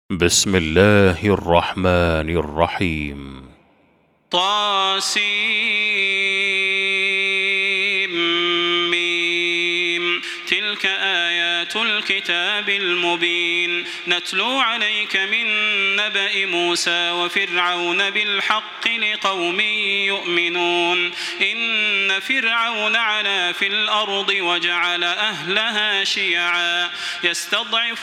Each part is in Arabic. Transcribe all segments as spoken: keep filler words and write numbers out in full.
بسم الله الرحمن الرحيم. طاسيم تلك آيات الكتاب المبين نتلو عليك من نبأ موسى وفرعون بالحق لقوم يؤمنون إن فرعون علا في الأرض وجعل أهلها شيعا يستضعف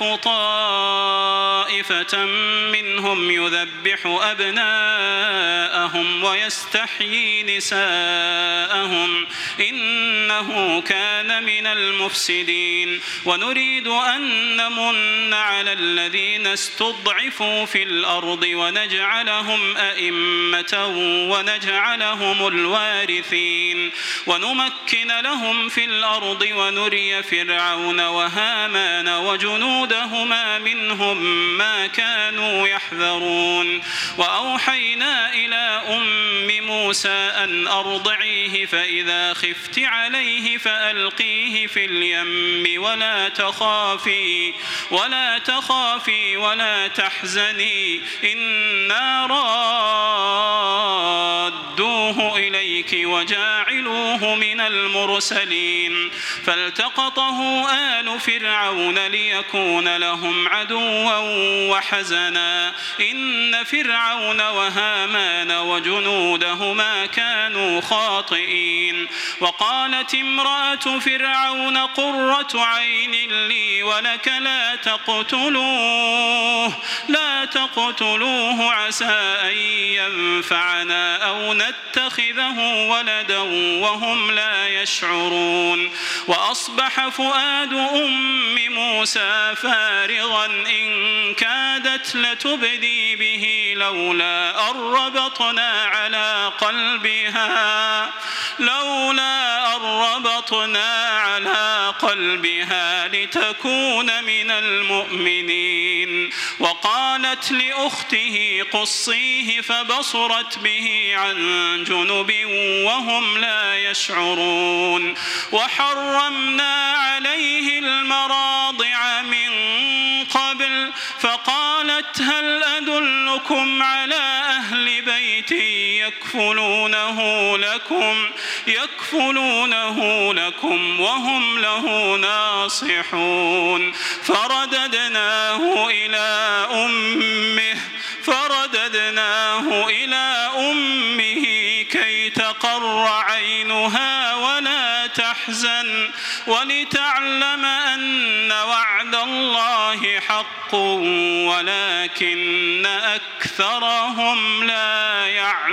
طائفة منهم يذبح أبناءهم ويستحيي نساءهم إنه كان من المفسدين ونريد أن نمن على الذين استضعفوا في الأرض ونجعلهم أئمة ونجعلهم الوارثين ونمكن لهم في الأرض ونري فرعون وهامان وجنودهما منهم ما كانوا يحذرون وأوحينا إلى أم موسى أن أرضعيه فإذا خفت عليه فألقيه في اليم ولا تخافي ولا تخافي ولا تحزني إنا رادوه إليك وجاعلوه من المرسلين فالتقطه آل فرعون ليكون لهم عدوا وحزنا إن فرعون وهامان وجنودهما كانوا خاطئين وقالت امرأة فرعون قرة عين لي ولك لا تقتلوه لا تقتلوه عسى أن ينفعنا أو نتخذه ولدا وهم لا يشعرون وأصبح فؤاد أم موسى فارغا إن كادت لتبدي به لولا أن ربطنا على قلبها لولا أن ربطنا على قلبها لتكون من المؤمنين وقالت لأخته قصيه فبصرت به عن جنب وهم لا يشعرون وحرمنا عليه المراضع من قبل فقالت هل أدلكم على أهل بيت يكفلونه لكم يكفلونه لكم وهم له ناصحون فرددناه إلى أمه فرددناه إلى أمه كي تقر عينها ولا تحزن ولتعلم أن وعد الله حق ولكن أكثرهم لا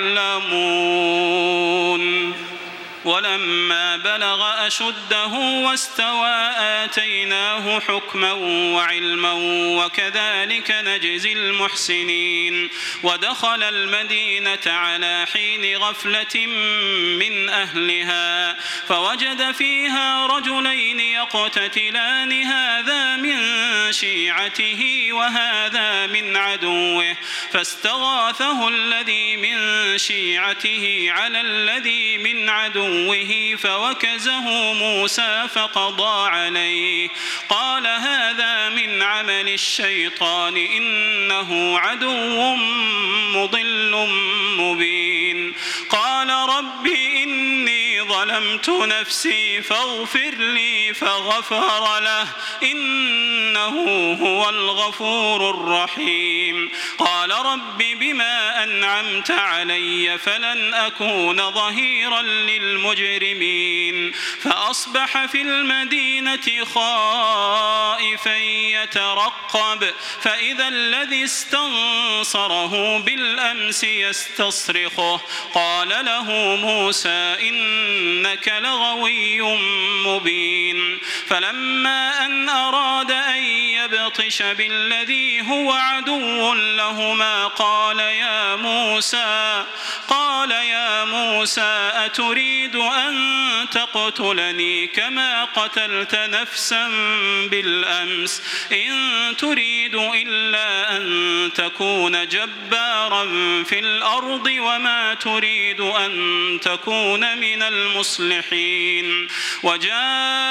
يعلمون ولما بلغ أشده واستوى آتيناه حكما وعلما وكذلك نجزي المحسنين ودخل المدينة على حين غفلة من أهلها فوجد فيها رجلين يقتتلان هذا من شيعته وهذا من عدوه فاستغاثه الذي من شيعته على الذي من عدوه فوكزه موسى فقضى عليه قال هذا من عمل الشيطان إنه عدو مضل مبين قال رب إني ظلمت نفسي فاغفر لي فغفر له إنه هو الغفور الرحيم قال رب بما أنعمت علي فلن أكون ظهيرا للمجرمين فأصبح في المدينة خائفا يترقب فإذا الذي استنصره بالأمس يستصرخه قال له موسى إنك لغوي مبين فلما أن أراد أن يبطش بالذي هو عدو لهما قال يا موسى قال يا موسى أتريد أن تقتلني كما قتلت نفسا بالأمس إن تريد إلا أن تكون جبارا في الأرض وما تريد أن تكون من المصلحين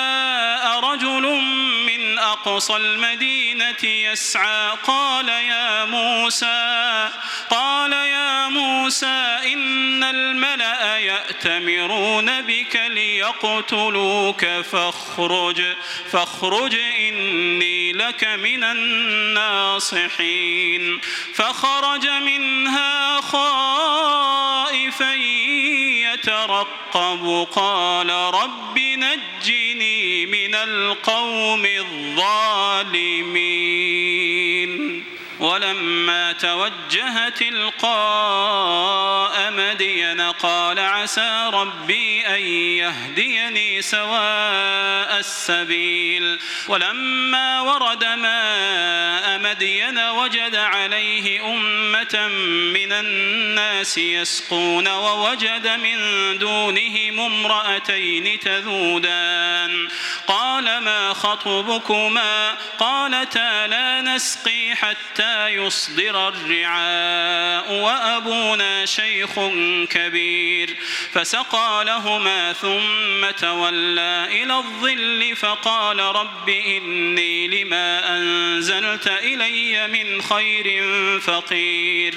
وجاء رجل من أقصى المدينة يسعى قال يا موسى قال يا موسى إن الملأ يأتمرون بك ليقتلوك فاخرج فاخرج إني لك من الناصحين فخرج منها خائفا يترقب قال رب نجني من القوم الظالمين ولما توجه تلقاء مدين قال عسى ربي أن يهديني سواء السبيل ولما ورد ماء مدين وجد عليه أمة من الناس يسقون ووجد من دونهم امرأتين تذودان قال ما خطبكما قالتا لا نسقي حتى يصدر الرعاء وأبونا شيخ كبير فسقى لهما ثم تولى إلى الظل فقال رب إني لما أنزلت إلي من خير فقير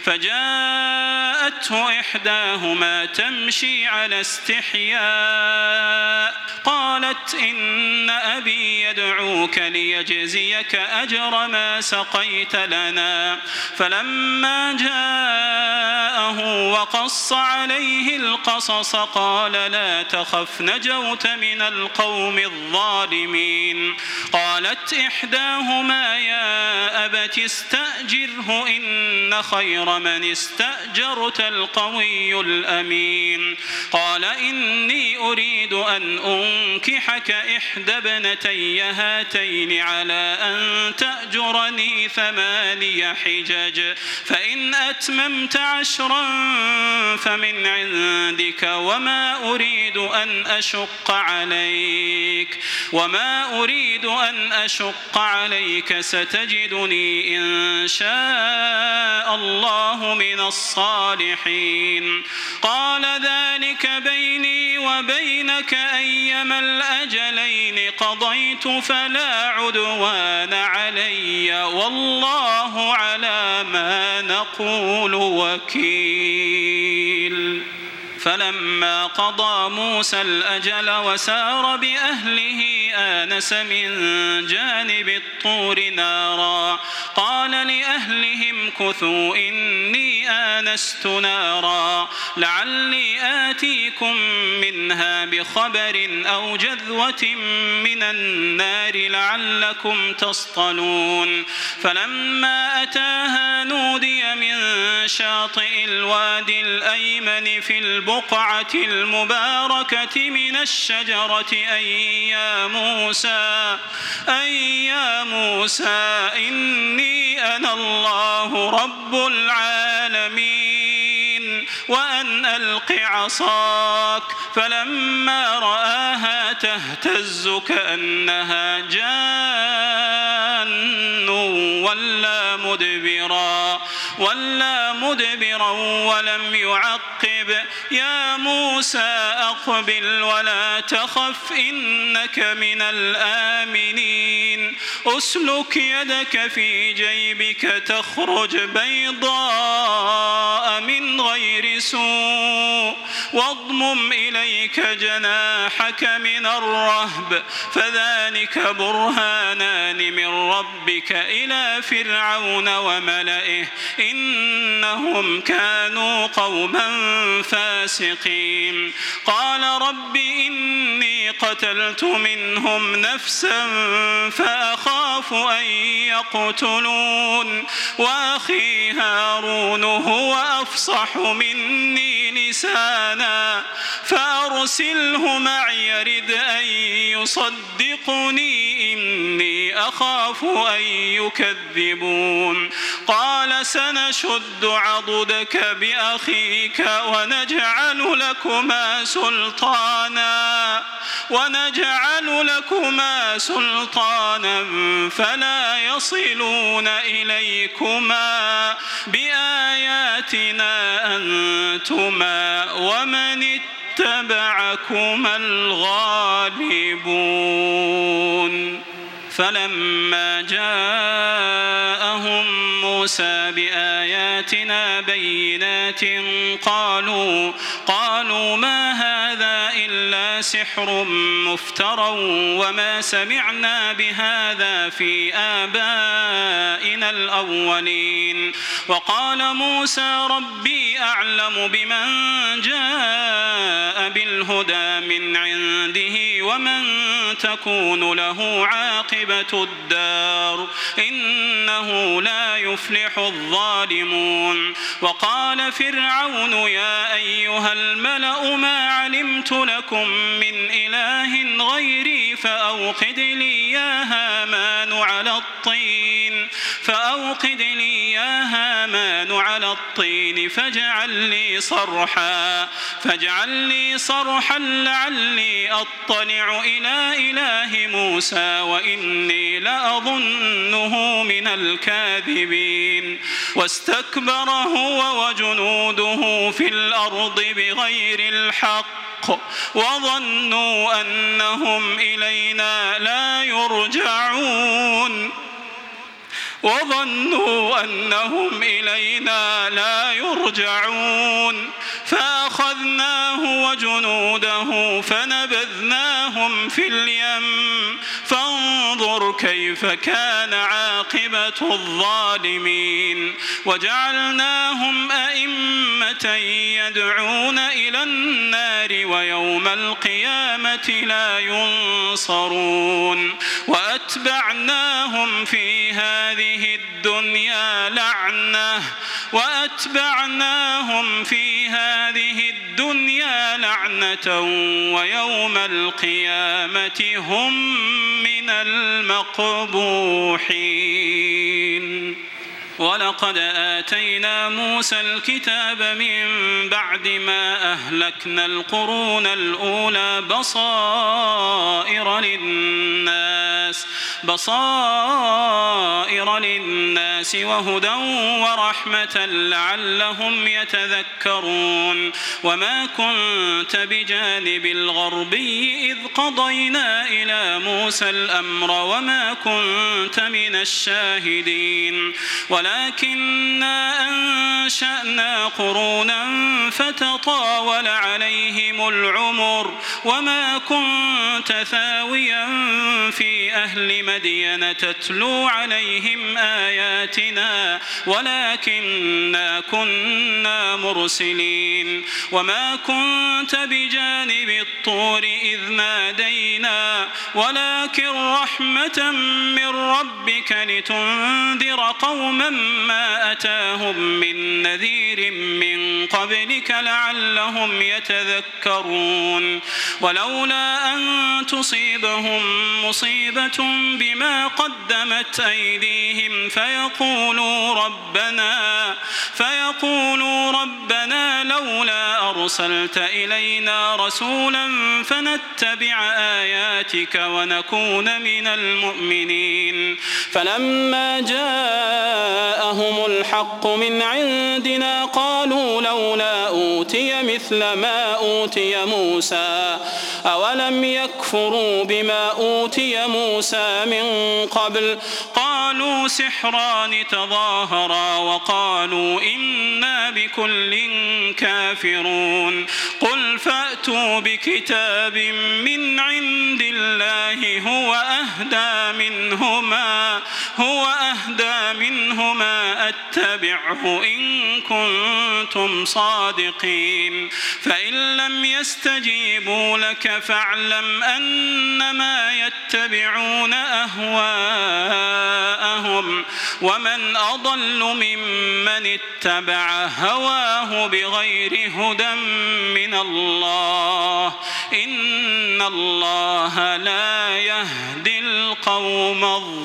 فجاءته إحداهما تمشي على استحياء قالت إن أبي يدعوك ليجزيك أجر ما سقيت لنا فلما جاءه وقص عليه القصص قال لا تخف نجوت من القوم الظالمين قالت إحداهما يا أبت استأجره إن خير من استأجرت القوي الأمين قال إني أريد أن أنكحك إحدى ابنتي هاتين على أن تأجرني ثماني حجج فإن أتممت عشرا فمن عندك وما أريد أن أشق عليك وما أريد أن أشق عليك ستجدني إن شاء الله من الصالحين قال ذلك بيني وبينك أيما الأجلين قضيت فلا عدوان علي والله على ما نقول وكيل فلما قضى موسى الأجل وسار بأهله آنس من جانب الطور نارا قال لأهلهم كثوا إني آنست نارا لعلي آتيكم منها بخبر أو جذوة من النار لعلكم تصطلون فلما أتاها نودي من شاطئ الوادي الأيمن في البقعة المباركة من الشجرة أي يا موسى أي يا موسى إني أنا الله رب العالمين وأن ألق عصاك فلما رآها تهتز كأنها جان ولا مدبرا ولا مدبرا ولم يعقب يا موسى أقبل ولا تخف إنك من الآمنين أسلك يدك في جيبك تخرج بيضاء من غير سوء واضمم إليك جناحك من الرهب فذلك برهانان من ربك إلى فرعون وملئه إنهم كانوا قوما فاسقين قال رب إني قتلت منهم نفسا فأخاف أن يقتلون وأخي هارون هو أفصح مني لسانا فأرسله معي يرد أن يصدقني إني أخاف أن يكذبون قال سنشد عضدك بأخيك ونجعل لكما سلطانا ونجعل لكما سلطانا فلا يصلون إليكما بآياتنا أنتما ومن اتبعكما الغالبون فلما جاءهم موسى موسى بآياتنا بينات قالوا قالوا ما هذا إلا سحر مفترى وما سمعنا بهذا في آبائنا الأولين. وقال موسى ربي أعلم بمن جاء بالهدى من عنده ومن تكون له عاقبة الدار إنه لا يفلح الظالمون. وقال فرعون يا أيها الملأ ما علمت لكم من إله غيري فأوقد لي يا هامان على الطين فأوقد لي يا هامان على الطين فاجعل لي صرحا فاجعل لي صرحا لعلي أطلع إلى إله موسى وإني لأظنه من الكاذبين. واستكبر هو وجنوده في الأرض بغير الحق وظنوا أنهم إلينا لا يرجعون وظنوا أنهم إلينا لا يرجعون فأخذناه وجنوده فنبذناهم في اليم فانظر كيف كان عاقبة الظالمين. وجعلناهم أئمة يدعون إلى النار ويوم القيامة لا ينصرون. وأتبعناهم في هذه الدنيا لعنة وأتبعناهم في هذه الدنيا لعنة ويوم القيامة هم من المقبوحين. ولقد آتينا موسى الكتاب من بعد ما أهلكنا القرون الأولى بصائر للناس بصائر للناس وهدى ورحمة لعلهم يتذكرون. وما كنت بجانب الغربي إذ قضينا إلى موسى الأمر وما كنت من الشاهدين ولكننا أنشأنا قرونا فتطاول عليهم العمر وما كنت ثاويا في أهل مدين تتلو عليهم آياتنا ولكننا كنا مرسلين. وما كنت بجانب الطور إذ نادينا ولكن رحمة من ربك لتنذر قوما ما أتاهم من نذير من قبلك لعلهم يتذكرون. ولولا أن تصيبهم مصيبة بما قدمت أيديهم فيقولوا ربنا فيقولوا ربنا لولا أرسلت إلينا رسولا فنتبع آياتك ونكون من المؤمنين. فلما جاءهم الحق من عندنا قالوا لولا أوتي مثل ما أوتي موسى أولم يكفروا بما أوتي موسى من قبل قالوا سحران تظاهرا وقالوا إنا بكل كافرون. قل فأتوا بكتاب من عند الله هو أهدى منهما هو أهدى منهما أتبعه إن كنتم صادقين. فإن لم يستجيبوا لك فاعلم أنما يتبعون أهواءهم ومن أضل ممن اتبع هواه بغير هدى من الله إن الله لا يهدي القوم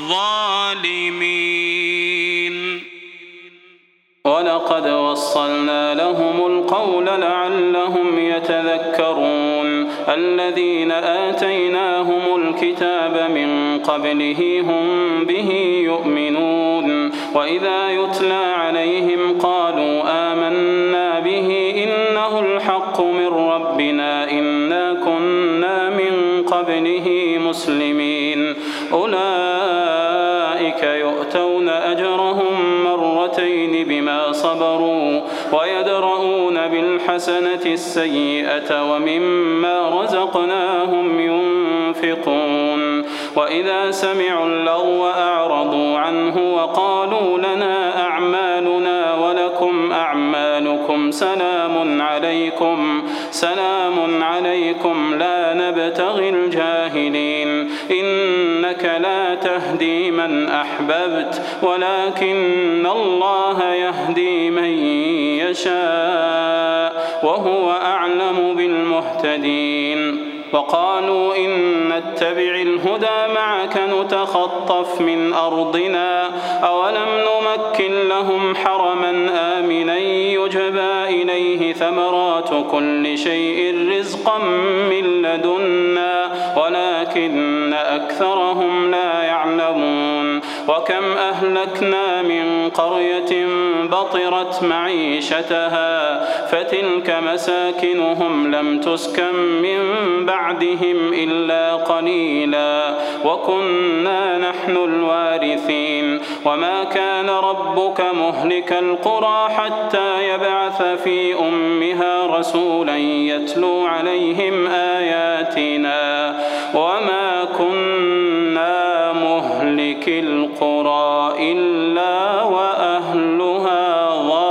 الظالمين. ولقد وصلنا لهم القول لعلهم يتذكرون. الذين آتيناهم الكتاب من قبله هم به يؤمنون. وإذا يتلى عليهم قالوا آمنا به إنه الحق من ربنا إنا كنا من قبله مسلمين. أولئك يؤتون أجرهم مرتين مرتين بما صبروا ويدرؤون بالحسنة السيئة ومما رزقناهم ينفقون وإذا سمعوا اللغو أعرضوا عنه وقالوا لنا أعمالنا ولكم أعمالكم سلام عليكم سلام عليكم لا نبتغي الجاهلين إنك لا تهدي من أحببت ولكن الله يهدي من يشاء وهو أعلم بالمهتدين وقالوا إن نتبع الهدى معك نتخطف من أرضنا أولم نمكن لهم حرما آمنا يجبى إليه ثمرات كل شيء رزقا من لدنا ولكن أكثرهم لا يعلمون وكم أهلكنا من قرية بطرت معيشتها فتلك مساكنهم لم تسكن من بعدهم إلا قليلا وكنا نحن الوارثين وما كان ربك مهلك القرى حتى يبعث في أمها رسولا يتلو عليهم آياتنا وما كنا مهلك القرى إلا وأهلها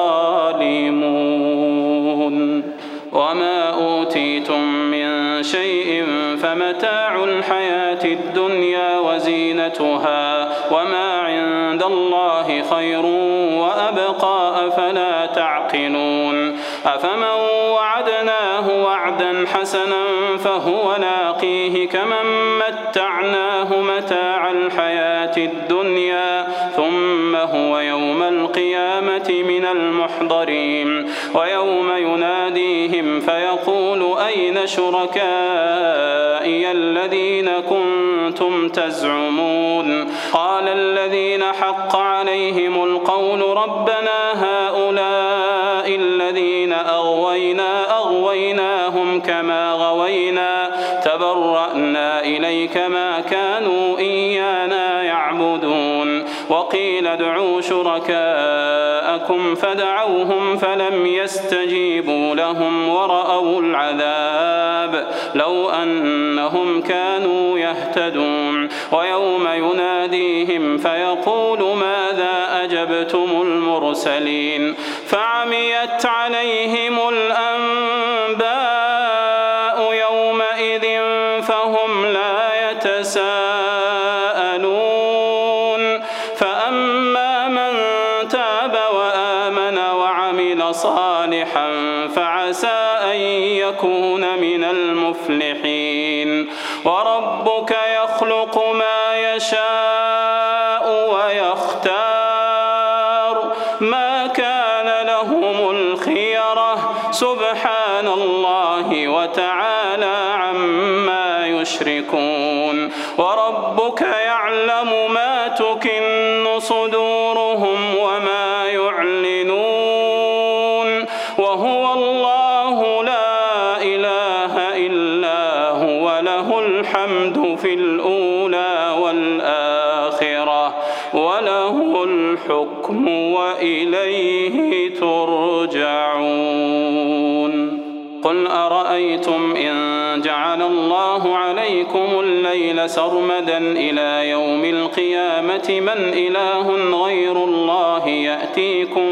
ظالمون وما أوتيتم من شيء فمتاع الحياة الدنيا وزينتها وما عند الله خير وأبقى أفلا تعقلون أفمن وعدناه وعدا حسنا فهو لاقيه كمن متعناه متاع الحياة الدنيا ثم هو يوم القيامة من المحضرين ويوم يناديهم فيقول أين شركائي الذين كنتم تزعمون قال الذين حق عليهم القول ربنا هؤلاء الذين أغوينا أغويناهم كما غوينا تبرأنا إليك ما كانوا إيانا يعبدون وقيل ادعوا شركاءكم فدعوهم فلم يستجيبوا لهم ورأوا العذاب لو أنهم كانوا يهتدون ويوم يناديهم فيقول ماذا أجبتم المرسلين فعميت عليهم الأنباء يومئذ فهم لا يتساءلون فأما من تاب وآمن وعمل صالحا فعسى أن يكون من المفلحين وربك يخلق ما يشاء ويختار ما كان لهم الخيرة سبحان الله وتعالى عما يشركون وربك يعلم ما تكن صدورهم وما يعلنون وهو الله لا إله إلا هو له الحمد في الأولى والآخرة وله الحكم وإليه ترجعون قل أرأيتم إن جعل الله عليكم الليل سرمدا إلى يوم القيامة من إله غير الله يأتيكم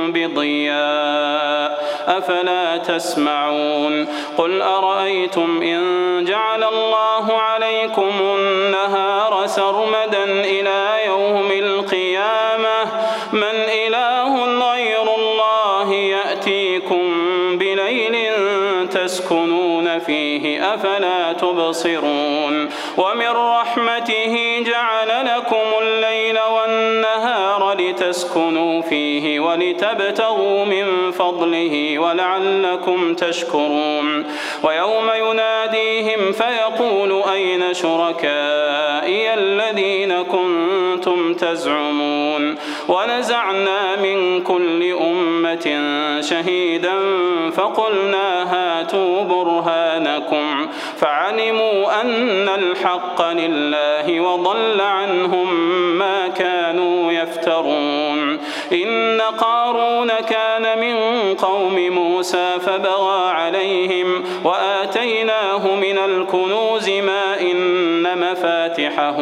بضياء أفلا تسمعون قل أرأيتم إن جعل الله عليكم النهار سرمدا إلى يوم القيامة من إله غير الله يأتيكم بليل تسكنون فيه أفلا تبصرون ومن رحمته جعل لكم الليل والنهار لتسكنوا فيه ولتبتغوا من فضله ولعلكم تشكرون ويوم يناديهم فيقول أين شركائي الذين كنتم تزعمون ونزعنا من كل أمة أمة شهيدا فقلنا هاتوا برهانكم فعلموا أن الحق لله وضل عنهم ما كانوا يفترون. إن قارون كان من قوم موسى فبغى عليهم وآتيناه من الكنوز ما إن مفاتحه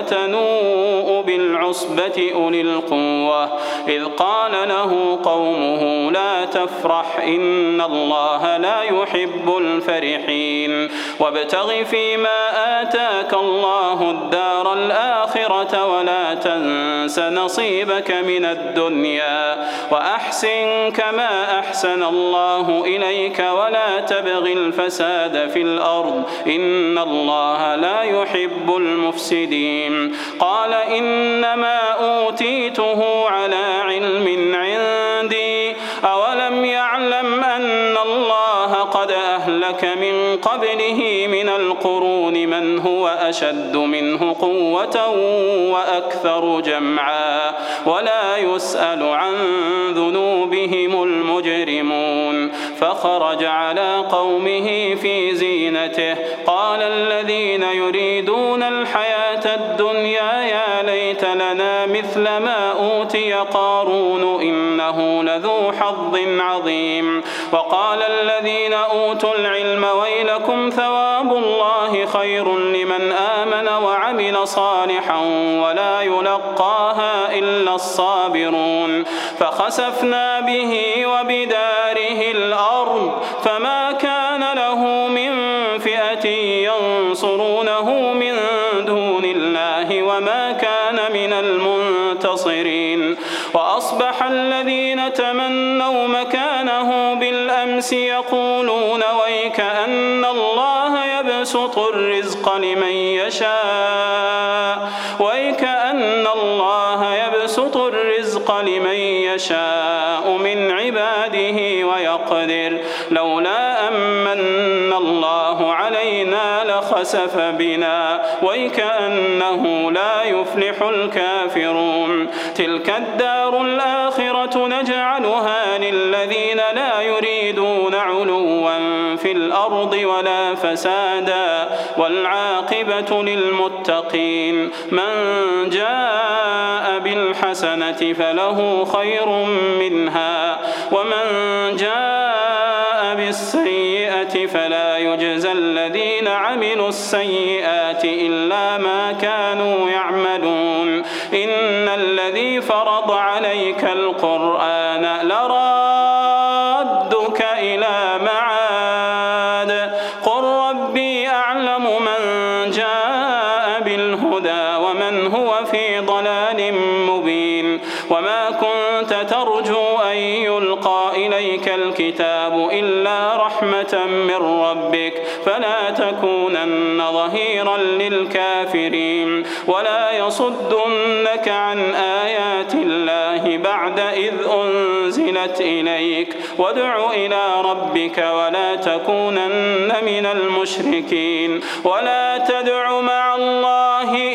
لتنوء بالعصبة أولي القوة إذ قال له قومه لا تفرح إن الله لا يحب الفرحين وابتغ فيما آتاك الله الدار الآخرة ولا تنس نصيبك من الدنيا وأحسن كما أحسن الله إليك ولا تبغ الفساد في الأرض إن الله لا يحب المفسدين. قال إنما أوتيته على علم عندي أولم يعلم أن الله قد أهلك من قبله من القرون من هو أشد منه قوة وأكثر جمعا ولا يسأل عن ذنوبهم المجرمون. فخرج على قومه في زينته قال الذين يريدون الحياة الدنيا يا ليت لنا مثل ما أوتي قارون إنه لذو حظ عظيم. وقال الذين أوتوا العلم ويلكم ثواب الله خير لمن آمن وعمل صالحا ولا يلقاها إلا الصابرون. فخسفنا به وبداره الأرض فما كان له من فئة ينصرونه من دون الله وما كان من المنتصرين. وأصبح الذين تمنوا مكانه بالأمس يقولون ويكأن الله يبسط الرزق لمن يشاء ويكأن الله يبسط الرزق لمن يشاء من عباده ويقدر لولا أمن الله علينا لخسف بنا ويكأنه لا يفلح الكافرون. تلك الدار الآخرة نجعلها للذين لا يريدون علوا في الأرض ولا فسادا والعاقبة للمتقين. من جاء بالحسنة فله خير منها ومن جاء بالسيئة فلا يجزى الذين عملوا السيئات إلا ما كانوا يعملون. إن الذي فرض عليك القرآن لرادك إلى معاد قل ربي أعلم من جاء بالهدى ومن هو في ضلال مبين. وما كنت ترجو أن يلقى إليك الكتاب إلا رحمة من ربك فلا تكونن ظهيرا للكافرين ولا يصدنك عن آيات الله بعد إذ أنزلت إليك وادع إلى ربك ولا تكونن من المشركين. ولا تدع مع الله